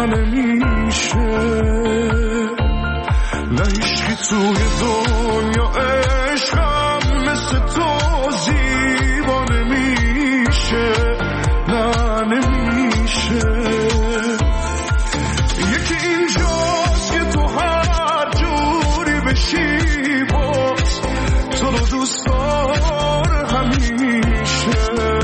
نمیشه نه هیچکی توی دنیا عشقم مثل تو زیبا نمیشه نه نمیشه یکی اینجاست که تو هر جوری بشی باز تو رو دوست داره همیشه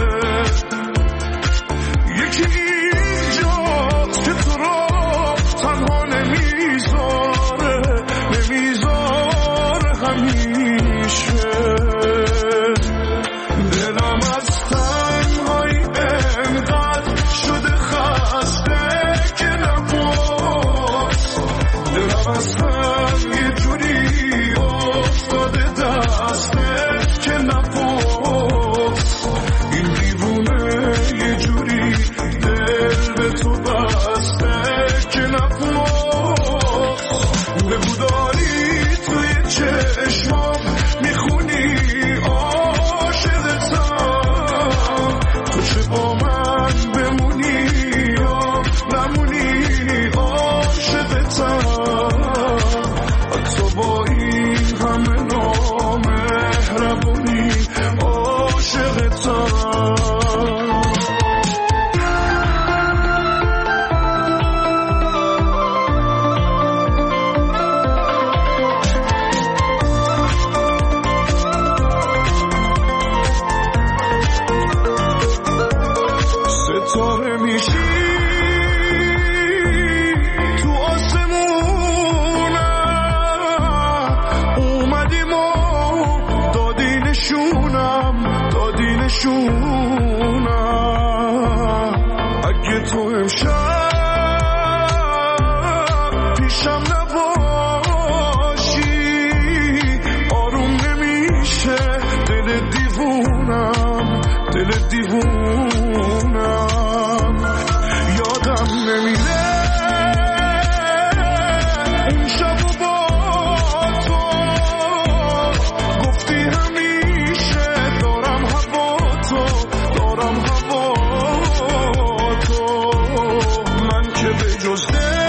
یکی اینجاست که تو رو تنها نمیذاره همیشه دلم از تنهایی انقدر شده خسته که نباز دلم از هم یه جوری افتاده دستت که نباز این دیوونه یه جوری دل به تو بسته که نباز بگو داری توی چشمام میخونی عاشقتم تو چه با من بمونی یا نمونی عاشقتم حتی با این همه نامهربونی عاشقتم ستاره میشی تو آسمونم اومدیم و دادی نشونم اگه تو امشب پیشم نباشی آروم نمیشه دل دیوونم یادم نمیره اون شب و با تو گفتی همیشه دارم هوا تو من که به جز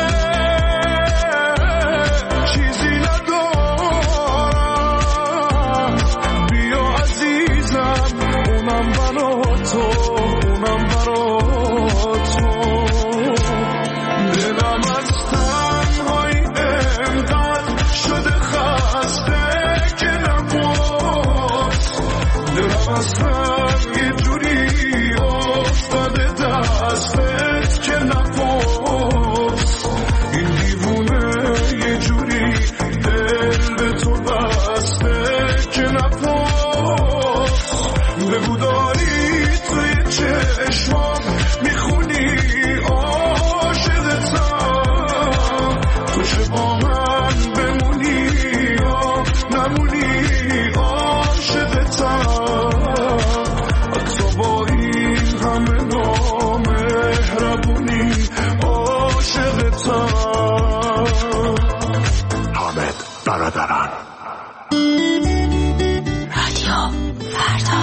چیزی ندارم بیا عزیزم اونم برا تو دلم از تنهایی انقدر شده خسته که نباز دلم از هم یه جوری افتاده دستت که نباز این دیوونه یه جوری دل به تو بسته که نباز بگو داری توی چشمام میخونی عاشقتم تو چه با من بمونی یا نمونی عاشقتم حتی با این همه نامهربونی عاشقتم حامد برادران رادیو فردا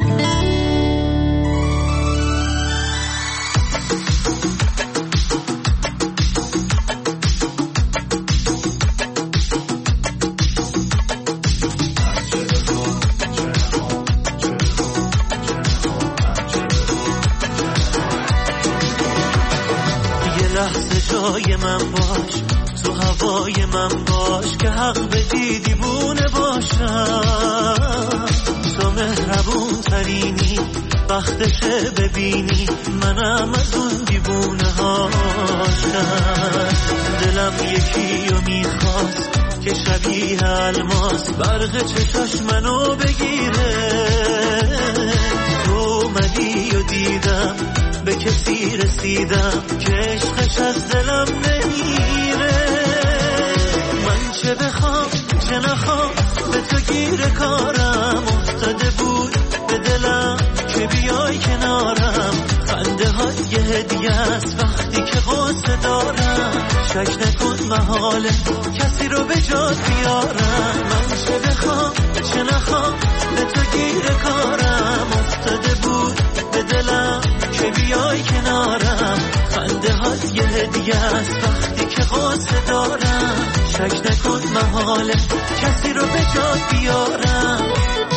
لحظه جای من باش تو هوای من باش که حق بدی دیوونه باشم تو مهربون ترینی وقتشه ببینی منم از اون دیوونه هاشم دلم یکی رو میخواست که شبیه الماس برق چشاش منو بگیره تو اومدی و دیدم به کسی رسیدم که عشقش از دلم نمیره من چه بخوام چه نخوام به تو گیر کارم افتاده بود به دلم که بیای کنارم خنده های هدیه است وقتی که غصه دارم شک نکن محاله کسی رو به جات بیارم من چه بخوام چه نخوام به تو گیر کارم افتاده بود به دلم که بیای کنارم خنده های حال یه هدیه است وقتی که قصه دارم شک نکن محاله کسی رو به جات بیارم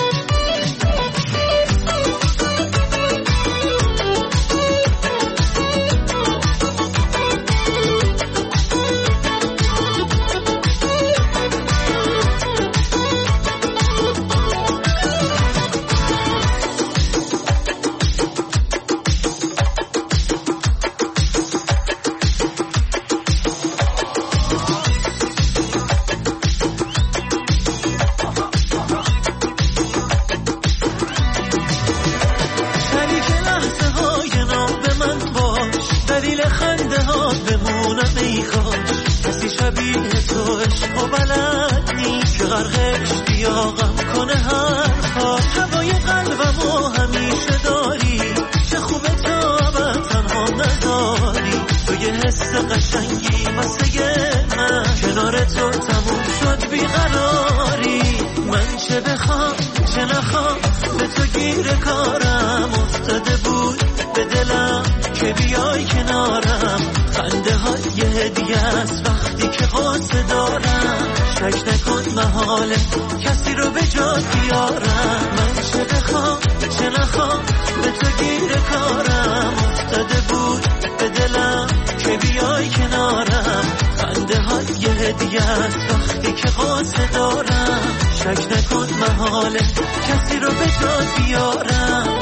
کسی رو به جات بیارم من چه بخوام چه نخوام به تو گیر کارم افتاده بود به دلم که بیای کنارم خنده های یه هدیه است وقتی که قصه دارم شک نکن محاله کسی رو به جات بیارم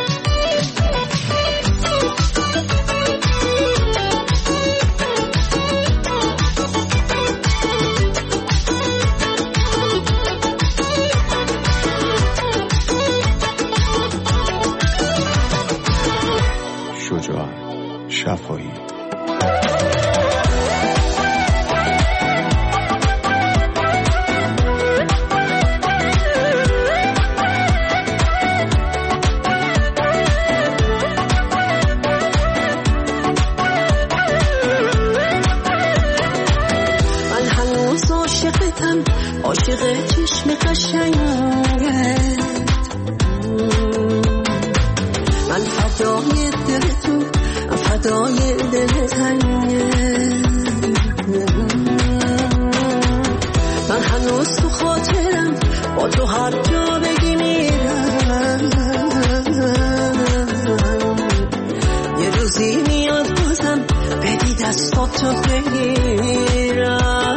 شفایی من هنوز عاشقتم عاشق چشم قشنگت من فدای دل تو فدای دل تنگت من هنوز تو خاطرم با تو هر جا بگی میرم یه روزی میاد بازم بدی دستاتو بگیرم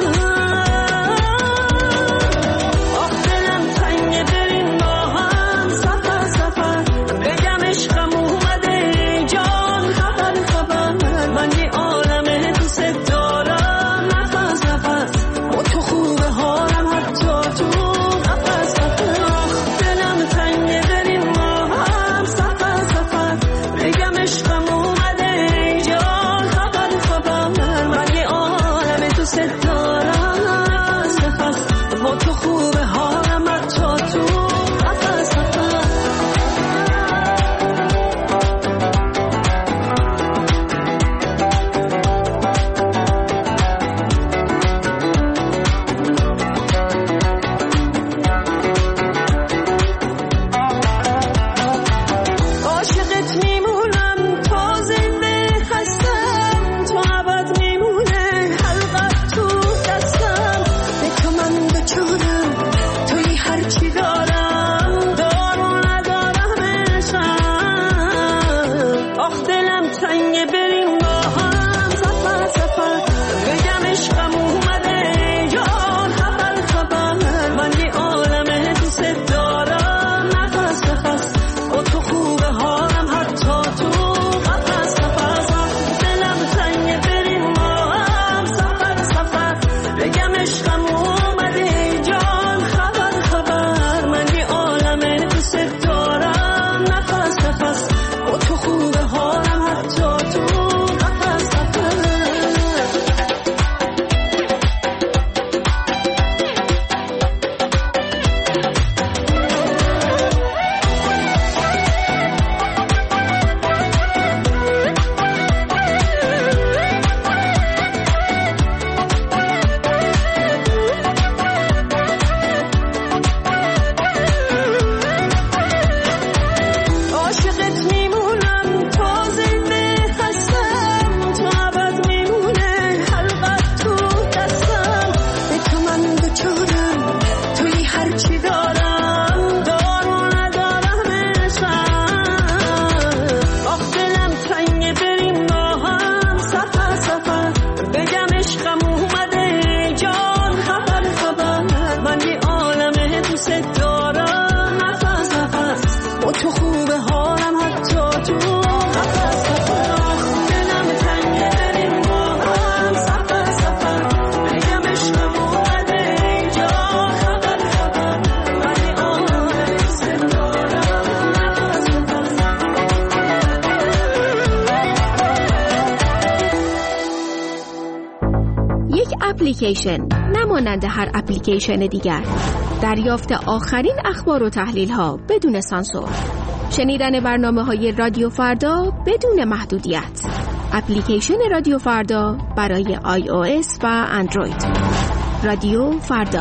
یک اپلیکیشن، نه مانند هر اپلیکیشن دیگر. دریافت آخرین اخبار و تحلیل ها بدون سانسور. شنیدن برنامه‌های رادیو فردا بدون محدودیت. اپلیکیشن رادیو فردا برای iOS و اندروید. رادیو فردا.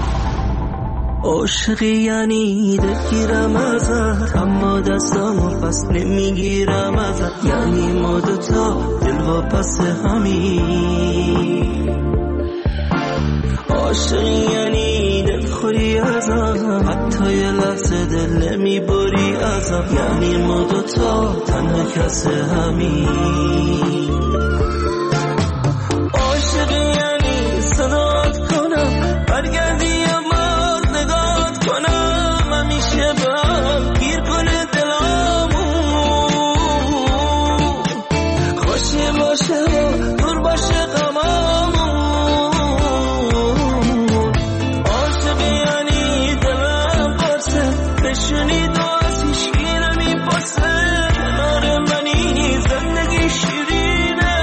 عاشقی یعنی دلگیرم ازت، اما دستامو پس نمیگیرم ازت. یعنی ما دوتا دل واپس همین. عاشقی یعنی دلخوری ازم، حتی یه لحظه دل نمیبری ازم. یعنی ما دوتا تنها کس همین. عاشقی یعنی صدات کنم برگردی یا باز نگات کنم، همیشه به هم گیر کنه دلامو. خوشی باشه و دور باشه غمامو. عاشقی یعنی دلم قرصه، بشونی دو از هیچکی نمیپرسه. کنار منی زندگی شیرینه،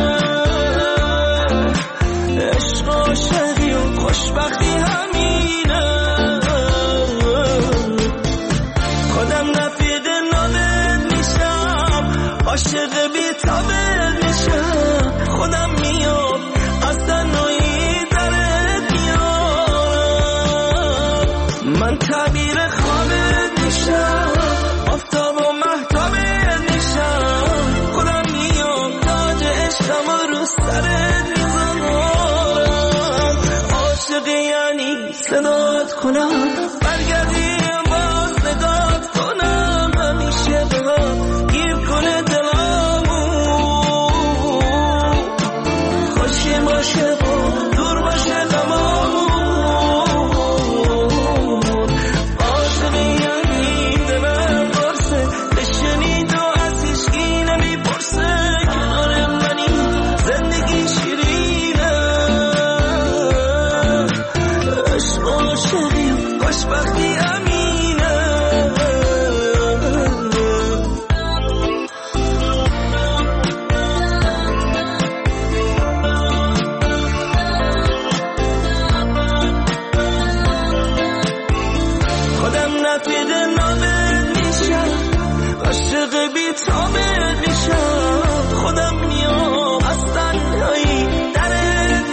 عشق عاشقی و خوشبختی همینه. خودم رفیق نامت میشم، عاشق بی‌تابت میشم. خودم میام از تنهایی درت میارم. من تعبیر خوابت میشم، آفتاب و مهتابت میشم. خودم میام تاج عشقم رو سرت میذارم. عاشقی یعنی صدات کنم برگردی باز نگات کنم، همیشه به هم گیر کنه دلامو. خوشی باشه و دور باشه غمامو. عاشقی یعنی دلم قرصه، بشنید و از هیچکی نمیپرسه. کنار منی زندگی شیرینه، عشق عاشقی و خوشبختی همینه. خودم رفیق نامت میشم، عاشق بی‌تابت میشم. خودم میام از تنهایی درت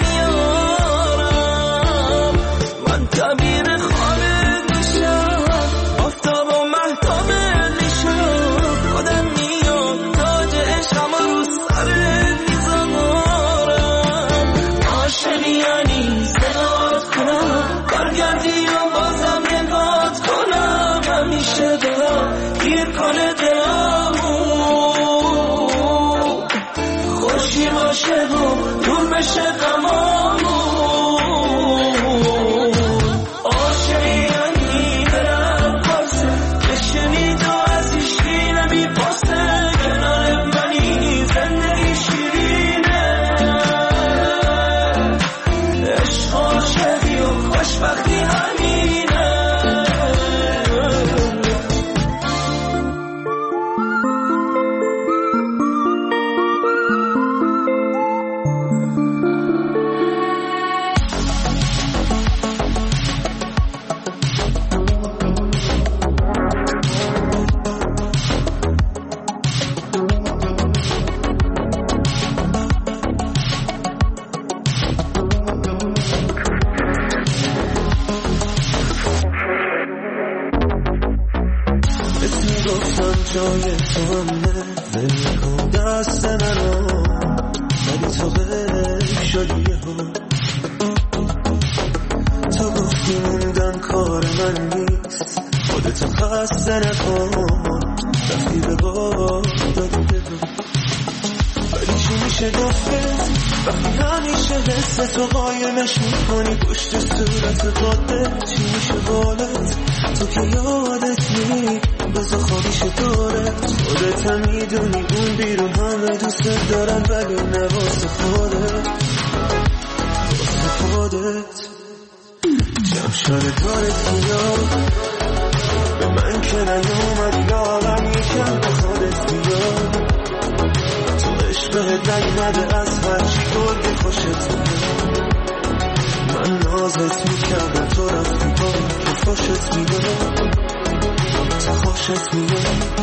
میارم. من تعبیر خوابت میشم، آفتاب و مهتابت میشم. خودم میام تاج عشقم رو سرت میذارم. عاشقی یعنی صدات کنم برگردی و بازم نگات کنم، همیشه دلم گیر کنه دلامو. خوشی باشه و دور بشه غمامو. عاشقی یعنی دلم قرصه، بشنید و از هیچکی نمیپرسه. کنار منی زندگی شیرینه، عشق عاشقی و خوشبختی همینه. جای تو همه ول کن دست منو، ولی تو غیر شدی ها. تو گفتی موندن کار من نیست، خودتو خسته نکن. رفتی به بار دادی بگو، ولی چی میشه گفت وقتی همیشه حس تو قایمش میکنی پشت صورت قاده. چی میشه بالت تو که یادت نی، بذار خوابیش دارت. خودت هم میدونی اون بیرون همه دوست دارن، ولی نه واسه خودت. واسه خودت جمع شده دارت بیاد به من که نیومدی یادم یکم به خودت بیاد. تو عشقت رنگ نده از هرچی گرگ خوشت میاد. نازت میکردم تو رفتی با که خوشت میاد تو خوشت میاد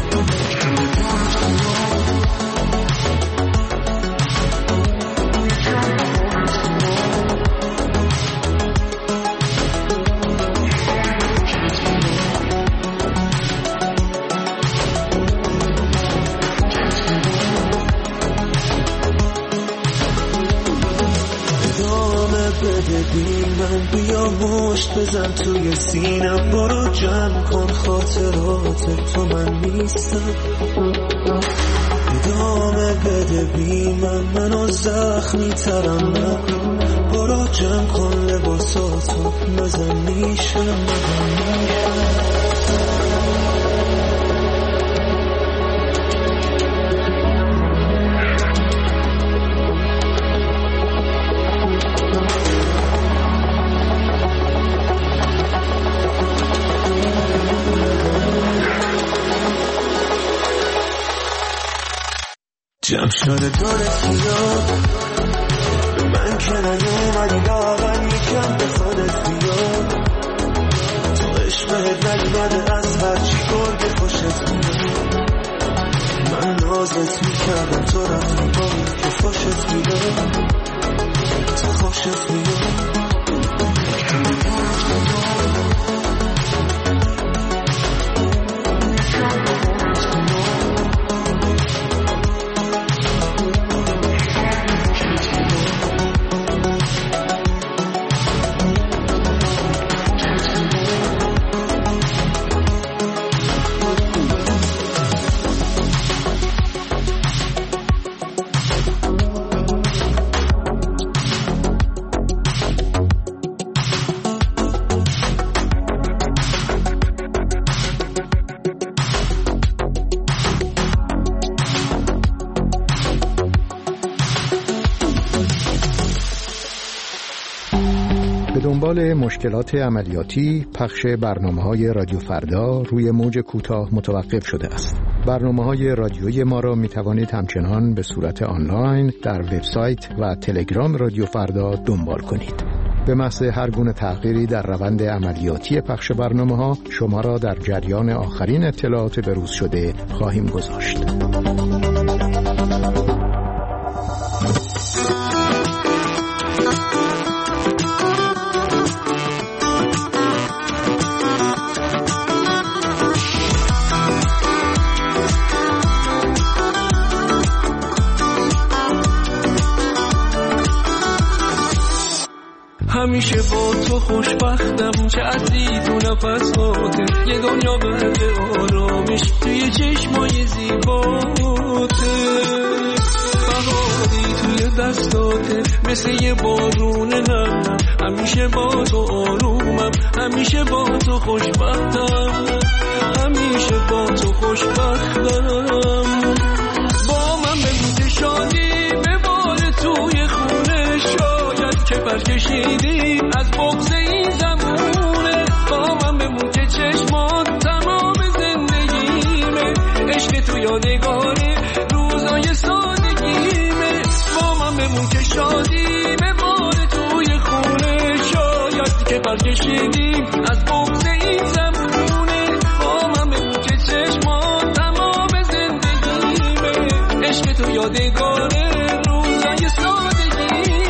من بیا مشت بزن توی سینم برو جمع کن خاطرات تو من نیستم ادامه بده بی منو زخمی ترم نکن برو جمع کن لباساتو مزن میشم جمع شده دارت بیاد به من که نیومدی لاغر میکن به خودت بیاد تو عشقت نیومده از هرچی گرده خوشت میاد من نازت میکردم تو رفتی با که خوشت میاد تو خوشت میاد دنبال مشکلات عملیاتی پخش برنامه‌های رادیو فردا روی موج کوتاه متوقف شده است. برنامه‌های رادیویی ما را می‌توانید همچنان به صورت آنلاین در وبسایت و تلگرام رادیو فردا دنبال کنید. به محض هر گونه تغییری در روند عملیاتی پخش برنامه‌ها شما را در جریان آخرین اطلاعات بروز شده خواهیم گذاشت. همیشه با تو خوشبختم چه عزیز و نفساته یه دنیا برد آرامش توی چشمای زیباته بهاری توی دستاته مثل یه بارون نرم همیشه با تو آرومم همیشه با تو خوشبختم همیشه با تو خوشبختم با من بگو شادی بباره توی خونه شاید که برکشیدی از بغض این زمونه با من بمون که چشمات تمام زندگیمه عشق تو یادگاره روزای سادگیمه با من بمون که شادی بباره توی خونه شاید که برکشیدی از بغض این زمونه با من بمون که چشمات تمام زندگیمه عشق تو یادگاره روزای سادگیمه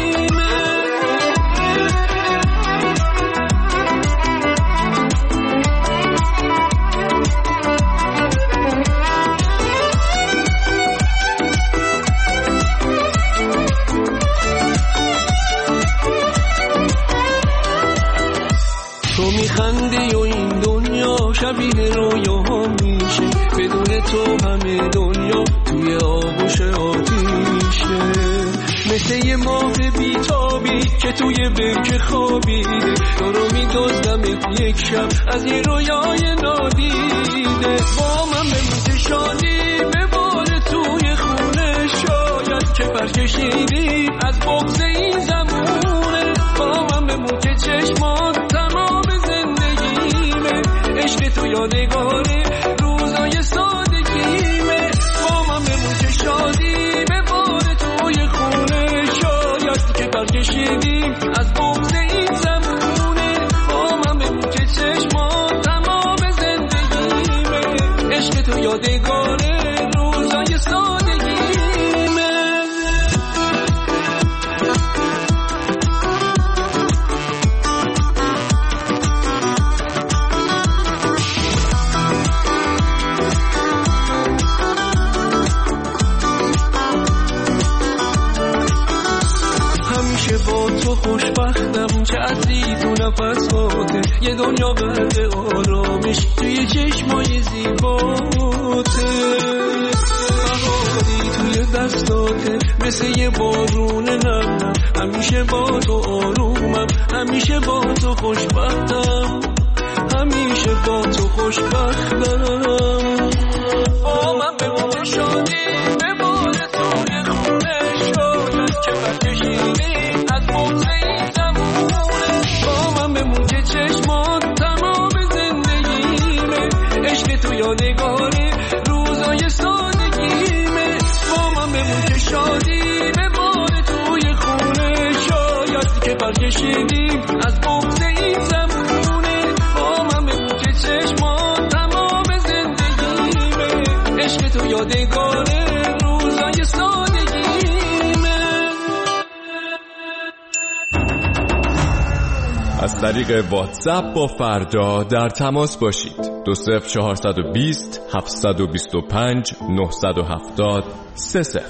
میخندی و این دنیا شبیه رویاها میشه بدون تو همه دنیا توی آغوش آتیشه مثل یه ماه بیتابی که توی برکه خوابیده تو رو میدزدم یک شب از یه رویای نادیده با من بمون شادی بباره توی خونه شاید که برکشیدی از بغض این زمونه با من بمون که چشمات تمام زندگیمه عشق تو یادگاره روزای سادگیمه با من بمون که شادی بباره توی خونه شاید که برکشیدی از بغض این زمونه همیشه با تو خوشبختم، چه عطری تو نفساته، یه دنیا غرق آرامش توی چشمای زیباته، بهاری توی دستاته مثل یه بارون نرمم، همیشه با تو آرومم، همیشه با تو خوشبختم، همیشه با تو خوشبختم. با من به موقع شادی به بار توی خونه شاید که برکشیدی از بغض این زمونه، با من به موقع چشمان تمام زندگیمه، عشق تو یادگاره روزای سادگیمه، با من به موقع شادی به بار توی خونه شاید که برکشیدی از بغض این زمونه، با من به موقع چشمان تمام زندگیمه، عشق تو یادگاره روزای سادگیمه. از طریق واتساپ با فردا در تماس باشید. 20420 725 970 30.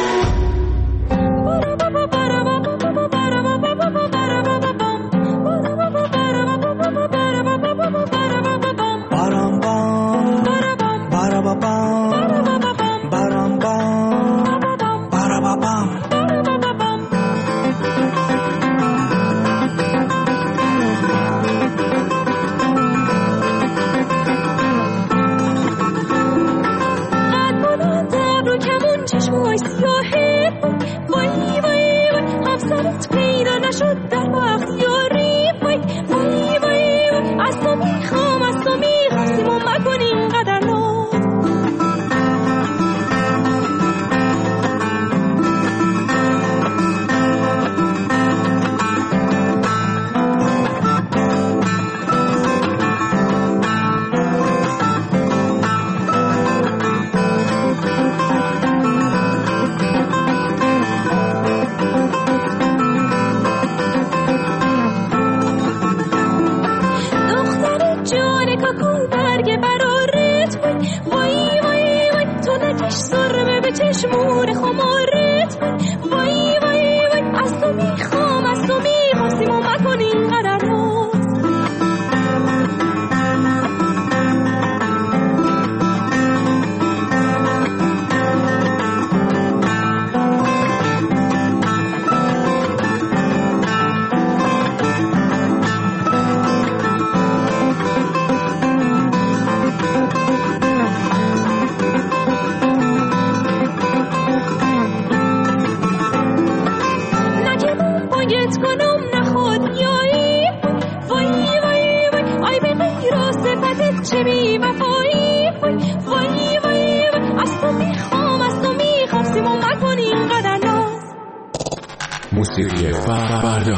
موسیقی فردا.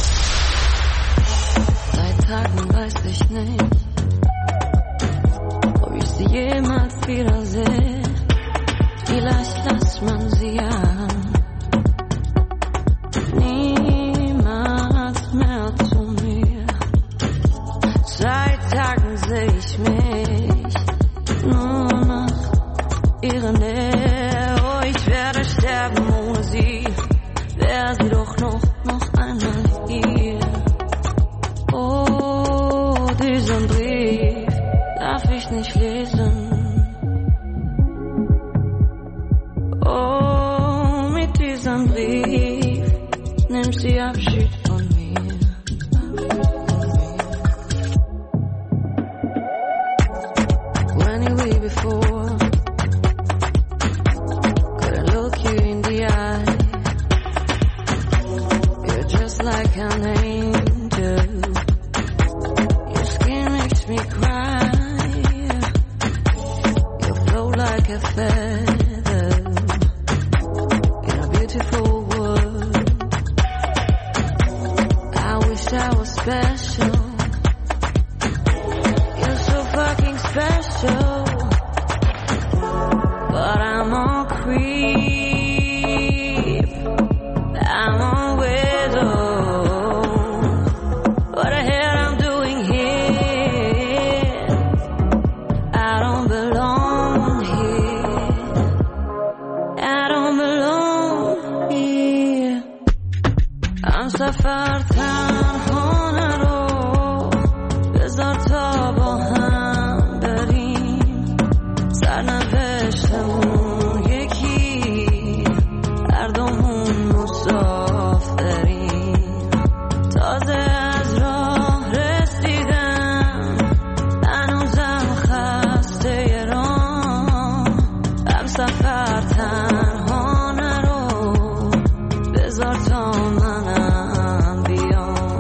Seit Tagen weiß ich nicht, ob ich sie jemals wiedersehe. Vielleicht lässt man sie ja niemals mehr zu mir. Seit Tagen sehe ich mich nur nach ihrer Nähe. Oh, ich werde sterben ohne sie. Wär sie doch noch einmal hier. Oh, diesen Brief darf ich nicht lesen. Oh, mit diesem Brief nimmt sie Abschied von mir. When you were before, could I look you in the eye? Like an angel, your skin makes me cry. You flow like a feather in a beautiful world. I wish I was special. You're so fucking special, but I'm all creep. I'm all widow. همسفر تنها نرو، بذار تا با هم بریم، سرنوشتمون یکی، هر دومون مسافریم. تازه از راه رسیدم، هنوزم خسته راه، همسفر تنها نرو، بذار تا منم بیام.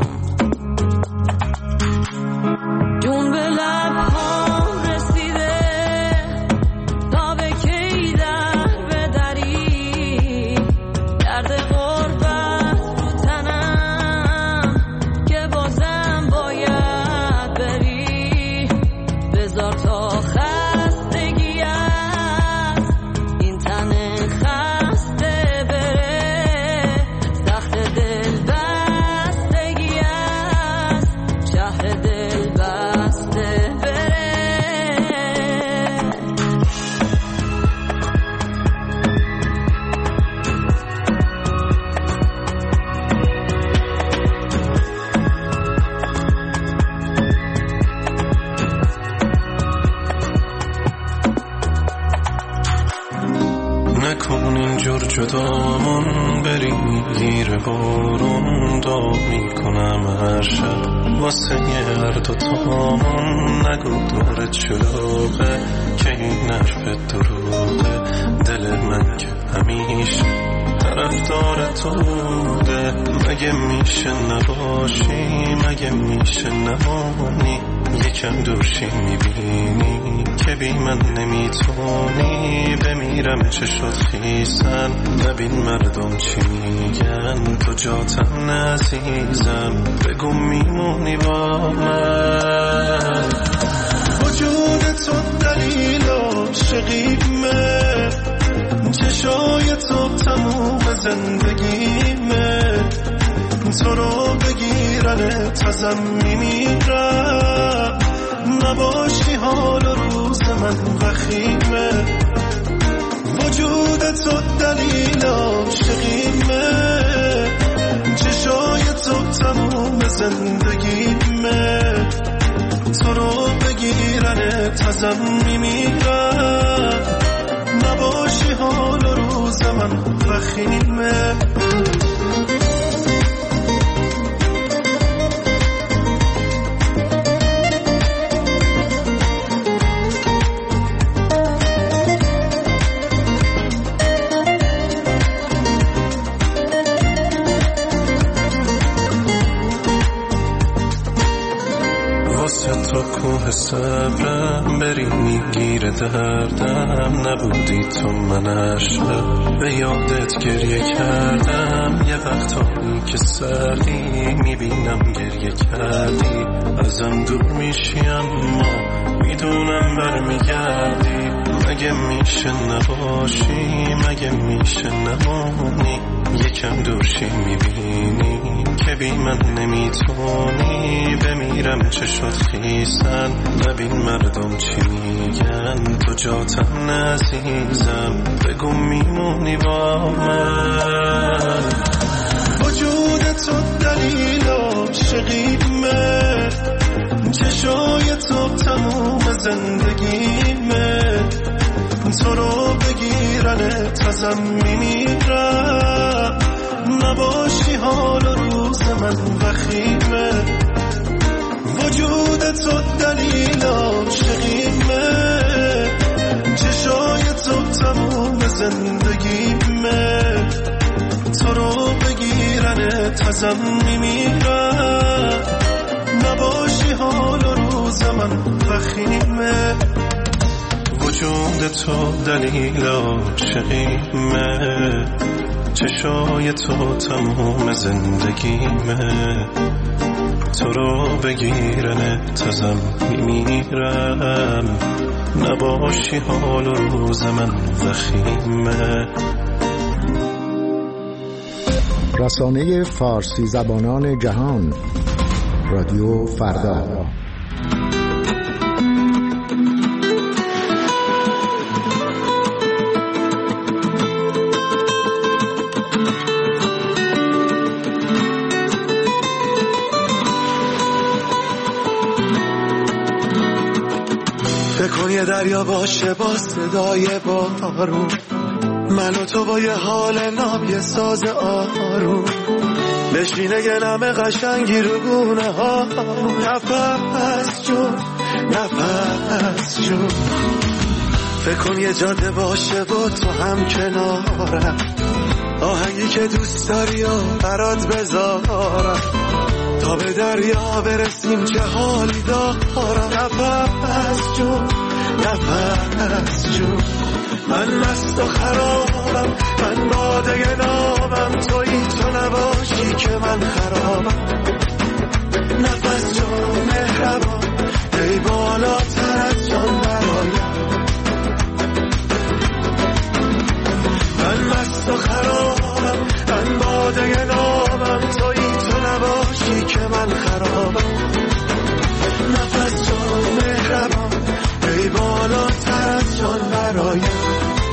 جون به لب‌هام رسیده، تا به کی در بدری، درد غربت رو تنم که بازم باید بری. بذار تا خستگی از این تن خسته بره، تخت دل بستگی از شهر دل بسته بره. نکن اینجور جدامون، بریم گیر بارون، دعا میکنم هر شب واسه هر دوتامون. نگو دورت شلوغه که این حرف دروغه، دل من که همیشه طرفدار تو بوده. مگه میشه نباشی، مگه میشه نمانی، یکم دورشی میبینی که بی من نمیتونی. بمیرم چه شد خیسن، نبین مردم چی میگن، تو جاتم نزیزم، بگو میمونی با من. وجود تو دلیل عاشقیمه، چشای تو تموم زندگیمه، تو رو بگیرن تازم میمیرم. نباشی حال و روز من وخیمه، وجود تو دلیل عاشقیمه، چشای تو تموم زندگیمه، تو رو بگیرن تازم میمیرم. نباشی حال و روز من وخیمه. تو کوه صبرم، بری میگیره دردم، نبودی تو من عشقم، به یادت گریه کردم. یه وقتایی که سردی میبینم گریه کردی، ازم دور میشی اما میدونم برمیگردی. مگه میشه نباشی، مگه میشه نمونی، یکم دورشی میبینی که بی من نمیتونی. بمیرم چه شد خیسن، نبین مردم چی میگن، تو جاتم نزیزم، بگو میمونی با من. وجود تو دلیل عاشقیمه، چشای تو تموم زندگیمه، تو رو بگیرن تازم میمیرم. نباشی حال و روز من وخیمه، وجود تو دلیل عاشقیمه، چشای تو تموم زندگیمه، تو رو بگیرن تازم میمیرم. نباشی حال و روز من وخیمه، وجود تو دلیل عاشقیمه، چشای تو تموم زندگیمه، تو رو بگیرن تازم میمیرم. نباشی حال و روز من وخیمه. رسانه فارسی زبانان جهان، رادیو فردا. یه دریا باشه با صدای بارون، من و تو با یه حال ناب یه ساز آروم، بشینه یه نم قشنگی رو گونه ها، نفس جون نفس جون. فکر کن یه جاده باشه و تو هم کنارم، آهنگی که دوست داری و برات بذارم، تا به دریا برسیم چه حالی دارم. نفس جون نفس جون، من مست و خرابم، من باده نامم، تویی تو نباشی که من خرابم. نفس جون مهربان، ای بالاتر از جان برایم، من مست و خرابم، من باده نامم، تویی تو نباشی که من خرابم. نفس جون مهربان، ای بالاتر از جان برایم.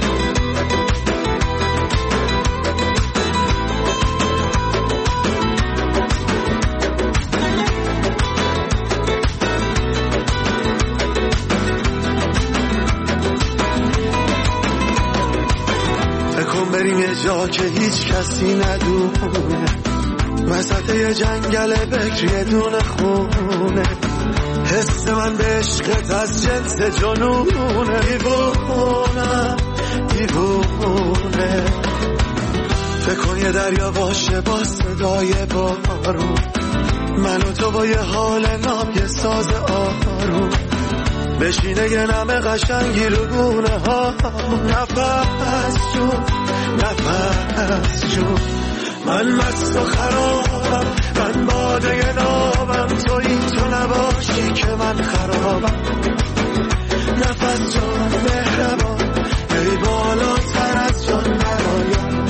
بکن بریم یه جا که هیچ کسی ندونه، وسط یه جنگل بکر یه دونه خونه، حس من به عشقت از جنس جنونه، دیوونه دیوونه. فکر کن یه دریا باشه با صدای بارون، من و تو با یه حال ناب یه ساز آروم، بشینه یه نم قشنگی رو گونه ها، نفس جون نفس جون. من مست و خرابم، من باده نامم، تویی تو نباشی که من خرابم. نفس جان مهربان، ای بالاتر از جان برایم،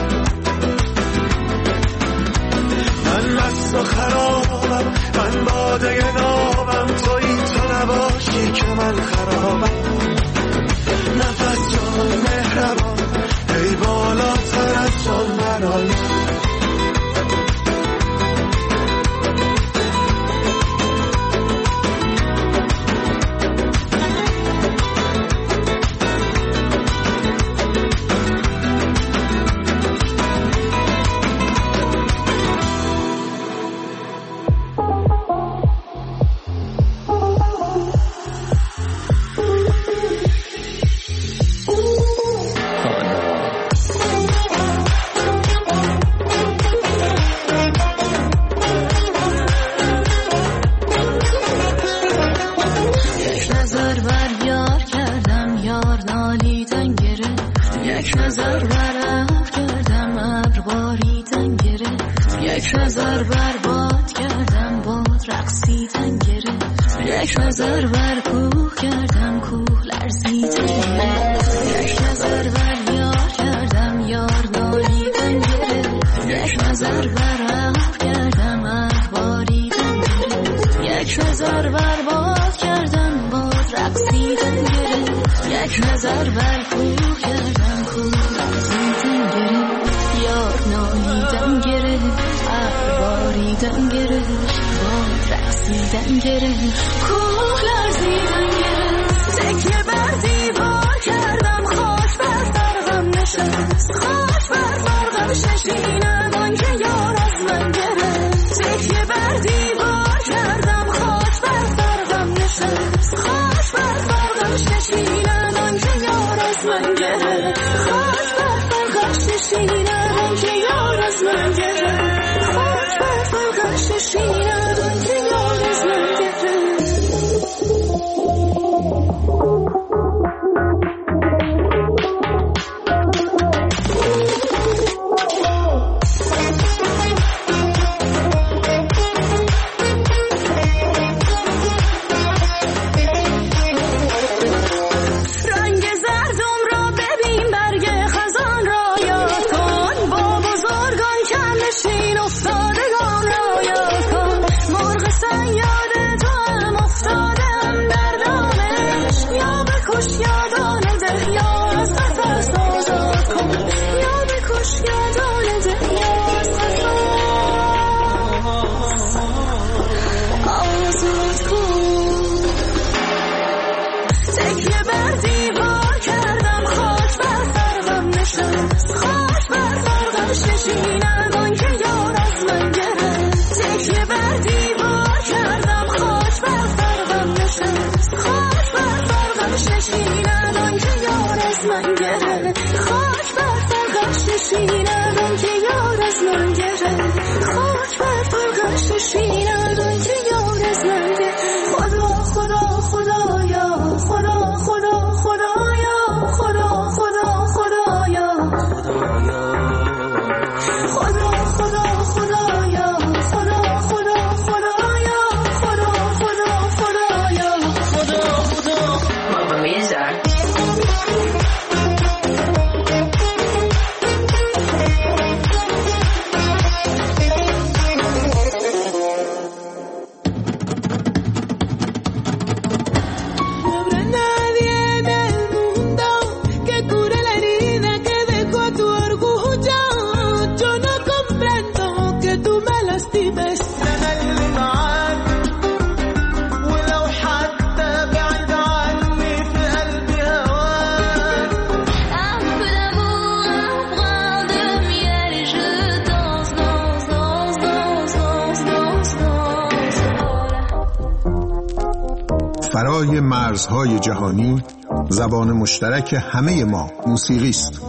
من مست و خرابم، من باده نامم، تویی تو نباشی که من خرابم. نفس جان مهربان، ای بالاتر از جان برایم. افتادگان را یاد کن. ششینم که یار از من گرفت خاک بر فرقش ششینم که یار از من گرفت خدا خدا خدایا خدا خدا خدایا خدا خدا خدایا خدا خدا خدایا خدا خدا خدایا خدا خدا خدایا خدا خدا ماما میزار فرای مرزهای جهانی زبان مشترک همه ما موسیقی است.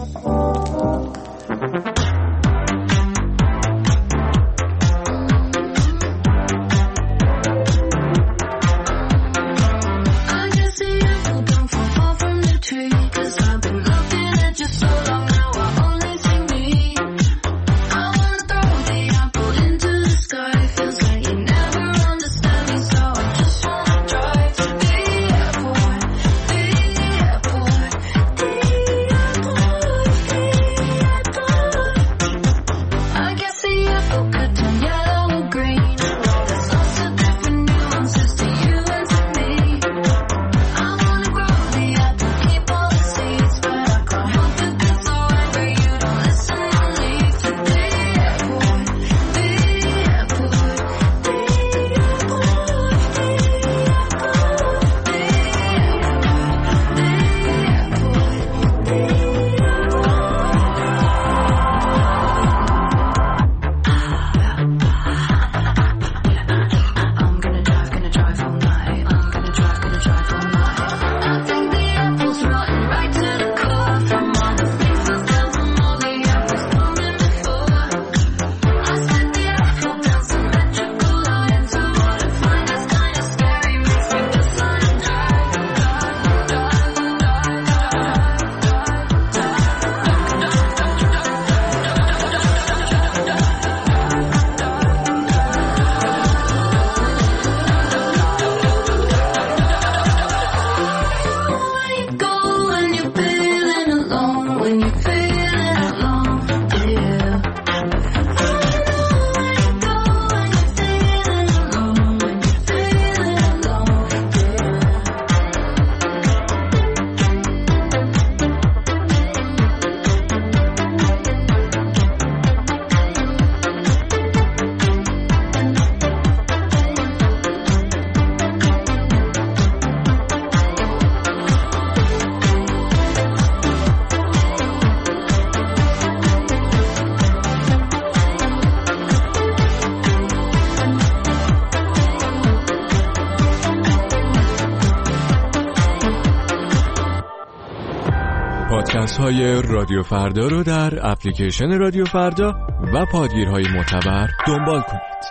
پادکست های رادیو فردا رو در اپلیکیشن رادیو فردا و پادگیرهای معتبر دنبال کنید.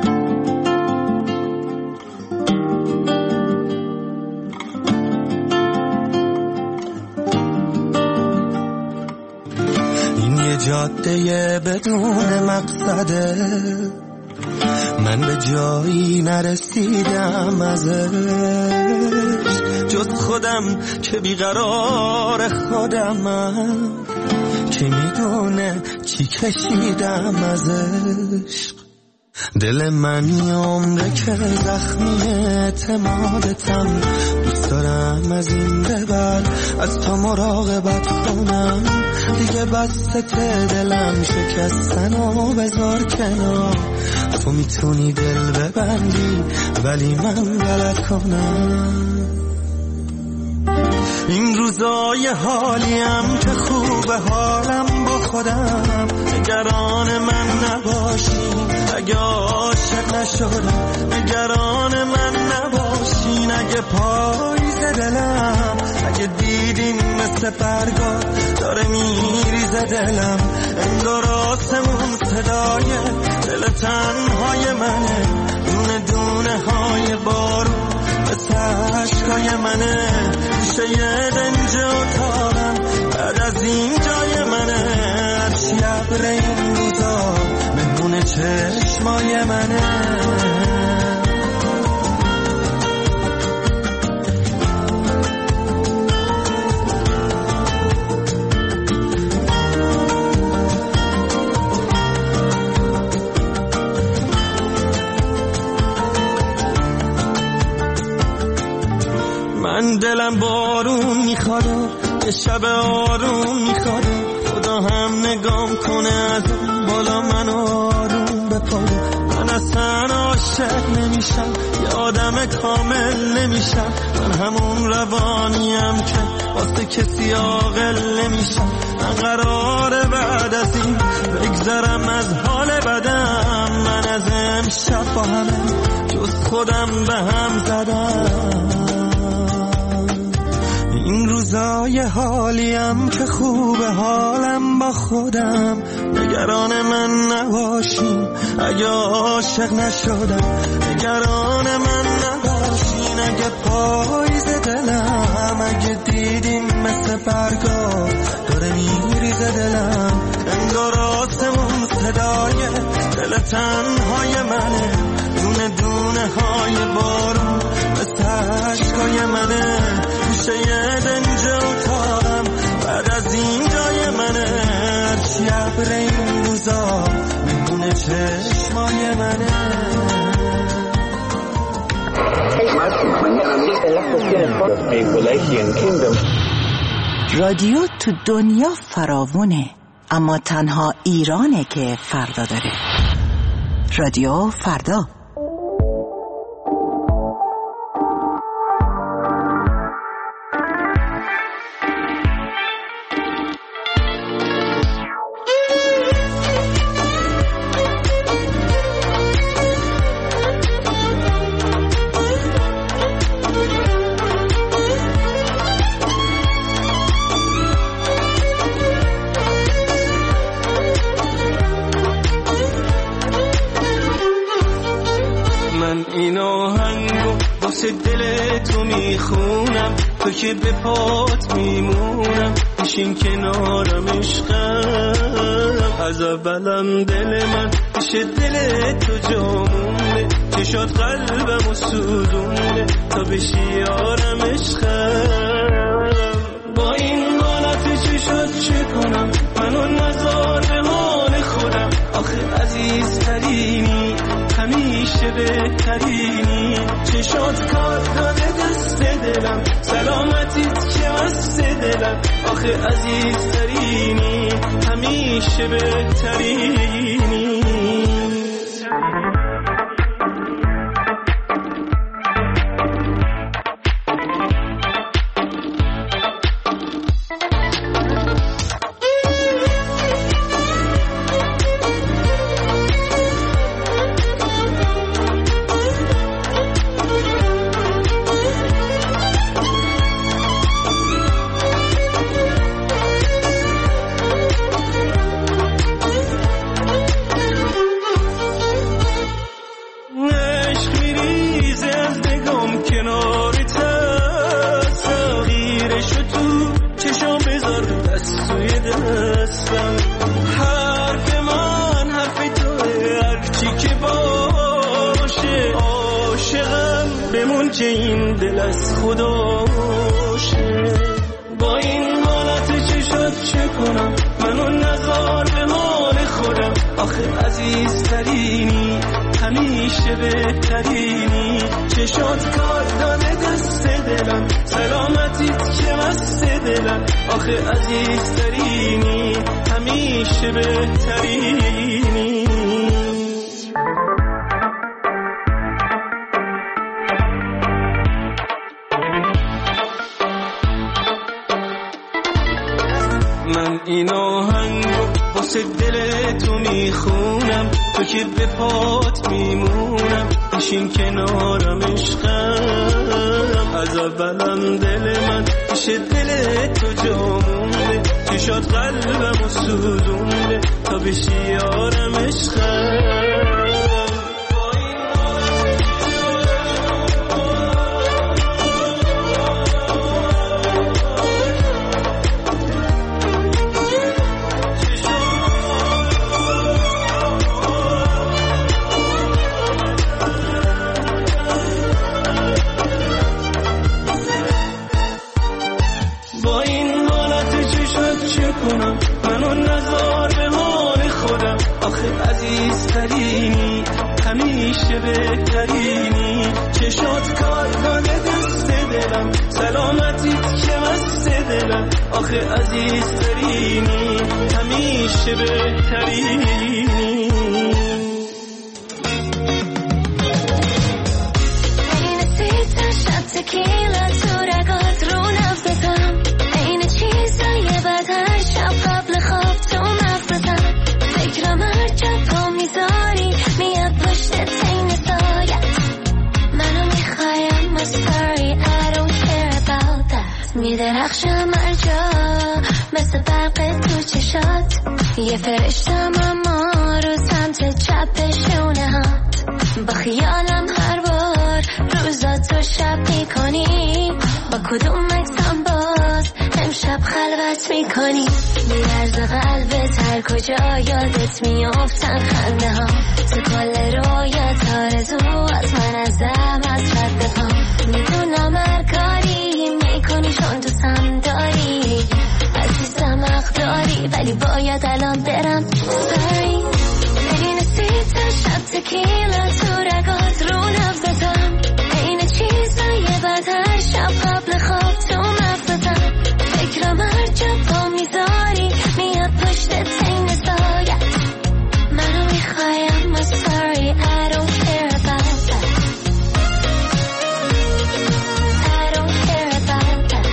این یه جاده بدون مقصده، من به جایی نرسیدم ازش، جز خودم که بیقرار خودمم، که میدونه چی کشیدم ازش. دل من یه عمره که زخمی اعتمادتم، دوست دارم از این به بعد از تو مراقبت کنم، دیگه بسته دلم شکستن و بذار کنار، تو میتونی دل ببندی ولی من غلط کنم. این روزای حالیم که خوبه حالم با خودم، نگران من نباشی اگه عاشق نشدم، نگران من نباشین اگه پاییز دلم اگه دیدین مثل برگا داره میریزه دلم، انگار آسمون صدای دل تنهای منه، دونه دونه های بارون مثل عشقای منه، میشه یه دنج اتاقم بعد از این جای منه، هرچی ابر این روزا مهمون چشمای منه. من دلم بارون میخواد، یه شب آروم میخواد، خدا هم نگام کنه از اون بالا من آروم بپاره. من اصلا عاشق نمیشم، یه آدم کامل نمیشم، من همون روانیم که واسه کسی عاقل نمیشم. من قراره بعد از این بگذرم از حال بدم، من از امشب با همه جز خودم به هم زدم. این روزای حالیم که خوبه حالم با خودم، نگران من نباشین اگه عاشق نشدم، نگران من نباشین اگه پاییز دلم، اگه دیدین مثل برگا داره میریزه دلم، انگار آسمون صدای دل تنهای منه، دونه دونه های بارون مثل عشقای منه، میشه یه دنج اتاقم بعد از این جای منه، هرچی ابر این روزا مهمون چشمای منه. رادیو تو دنیا فراوونه، اما تنها ایرانه که فردا داره. رادیو فردا. این آهنگو واسه دل تو میخونم، تو که به پات میمونم، بشین کنارم عشقم، از اولم دل من پیش دل تو جامونه، چشات قلبم و سوزونه تا بشی یارم عشقم. با این حالت چشات چه کنم، منو نذار به حال خودم، آخه عزیز ترینی همیشه بهترینی، چشات کار داده دست دلم، سلامتیت که مست دلم، آخه عزیز ترینی همیشه بهترینی. که این دل از خداشه، با این حالت چشات چه کنم، منو نذار به حال خودم، آخه عزیز ترینی همیشه بهترینی، چشات کار داده دست دلم، سلامتیت که مست دلم، آخه عزیز ترینی همیشه بهترینی. من این آهنگو واسه دل تو میخونم، تو که به پات میمونم، بشین کنارم عشقم، از اولم دل من پیش دل تو جا مونده، چشات قلبمو سوزونده تا بشی یارم عشقم. منو نزار به حال خودم، آخه عزیزترینی همیشه بهترینی، چشات کار کنه دست دلم، سلامتیت که مست دلم، آخه عزیزترینی همیشه بهترینی. این سیتا شب تکیلا تو رگات رو نفتم، این چیزای بد هر شب قبل خواب تو مغزتم، فکرم هر جا پا میذاری میاد پشت تین سایت، منو میخوایم I'm sorry I don't care about that، میدرخشم هر جا مثل برق تو چشات، یه فرشتم اما رو سمت چپ شونه هات، با خیالم هر بار روزاتو شب میکنی، با کدوم مکسم باز امشب خلوت میکنی، میارز قلبت هر کجا یادت میافتن خنده ها، تو کل رویات آرزو از من ازم از رد پا، میدونم هر کاری میکنی چون دوستم داری، عزیزم حق داری ولی باید الان برم sorry. این سیتا شب تکیلا تو رگات رو نفتم، این چیزای بد هر شب قبل خواب تو مغزتم، فکرم هر جا پا میذاری میاد پشت تین سایت، منو میخوایم I'm sorry I don't care about that، I don't care about that،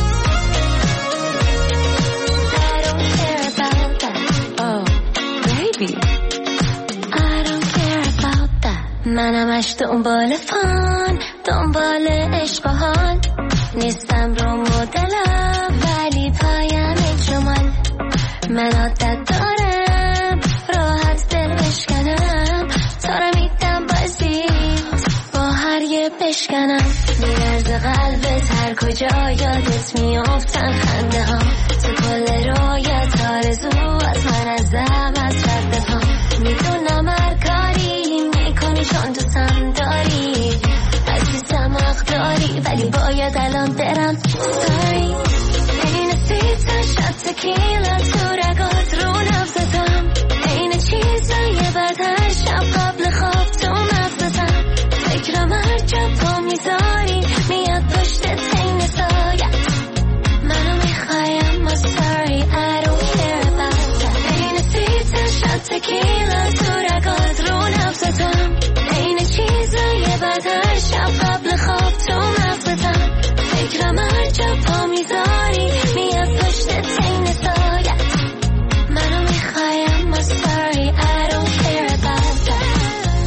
I don't care about that. Oh baby I don't care about that. منمش دنبال فان، دنبال عشق و حال، نیستم رو مدلم ولی پایم جمال، من عادت دارم راحت دل بشکنم، تا رو میدم بازیت با هر یه بشکنم، میرز قلبت هر کجا یادت میافتن خنده ها، تو کل رویت آرزو از من ازم از رد پا، میدونم هر کاری میکنی چون دوستم داری، عزیزم حق داری ولی باید الان برم sorry. این سیتا شب تکیلا تو رگات رو نفتم، این چیزای بد هر شب قبل خواب تو مغزتم، فکرم هر جا پا میذاری میاد پشت تین سایت، منو میخوایم I'm sorry I don't care about that. این سیتا شب تکیلا تو رگات رو نفتم، این چیزای بد هر شب قبل خواب تو مغزتم، فکرم هر جا پا میذاری میاد پشت تین سایت، منو میخوایم I'm sorry I don't care about that،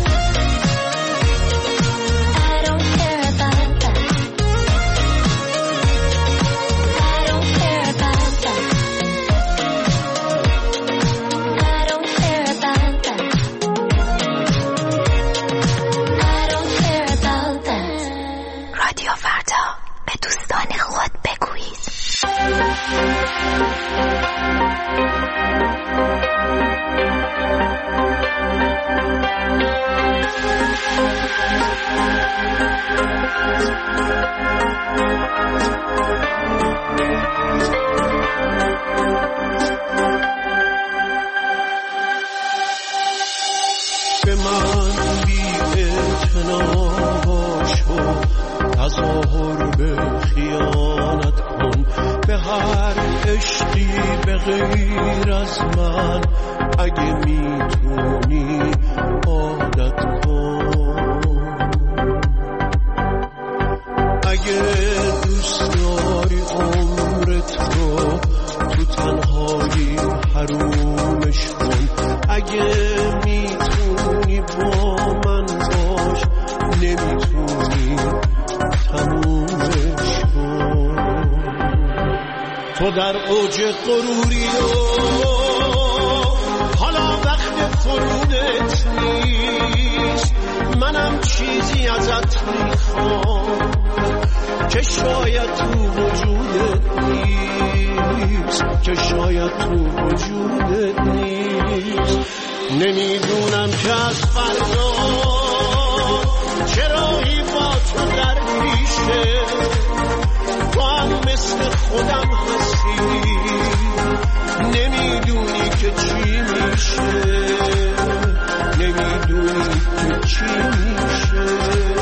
I don't care about that، I don't care about that، I don't care about that، I don't care about that. رادیو فردا، به دوستان خود بگویید. به من بی اعتنا باش و تظاهر به خیانت کن، به هر عشقی به غیر از من اگه میتونی عادت کن، اگه دوست داری عمرت رو تو تنهایی حرومش کن، اگه میتونی با من باش، نمیتونی تمومش تو در اوج غروری و حالا وقت فرودت نیست. منم چیزی ازت میخوام که شاید تو وجودت نیست، که شاید تو وجودت نیست. نمیدونم که از فردا چرایی با تو در پیشه، تو هم مثل خودم هستی، نمیدونی که چی میشه، نمیدونی که چی میشه.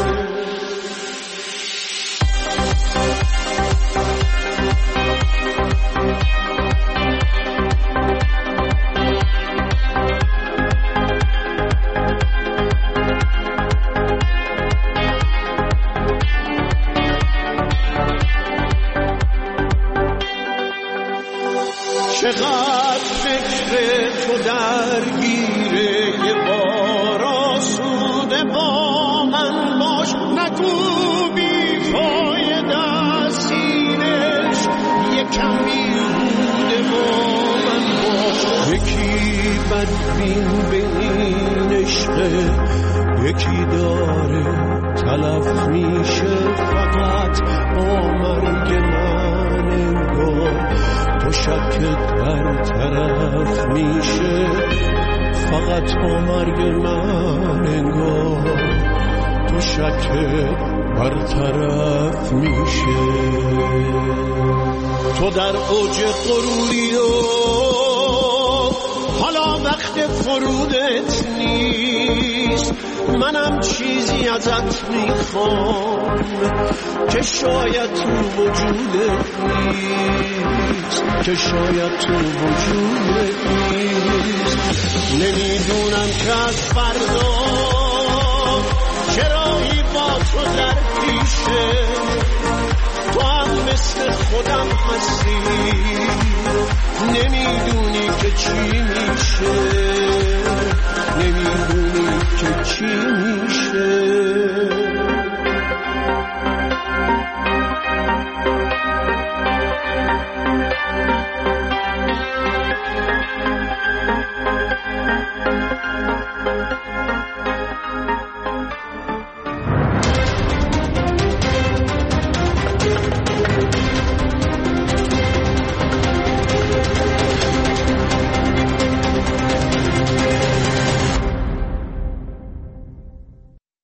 چقدر فکر تو درگیره، یه بار آسوده با من باش، نگو بی فایده سینش، یکم بیهوده با من باش. یکی بدبین به این عشقه، یکی داره تلف میشه فقط با مرگ من. انگار تو شکت برطرف میشه فقط با مرگ من. انگار تو شکت برطرف میشه. تو در اوج غروری و حالا وقت فرودت نیست. منم چیزی ازت میخوام که شاید تو وجودت نیست، که شاید تو وجودت نیست. نمیدونم که از فردا چرایی با تو در پیشه، تو هم مثل خودم هستی، نمیدونی که چی میشه، نمیدونی که چی میشه.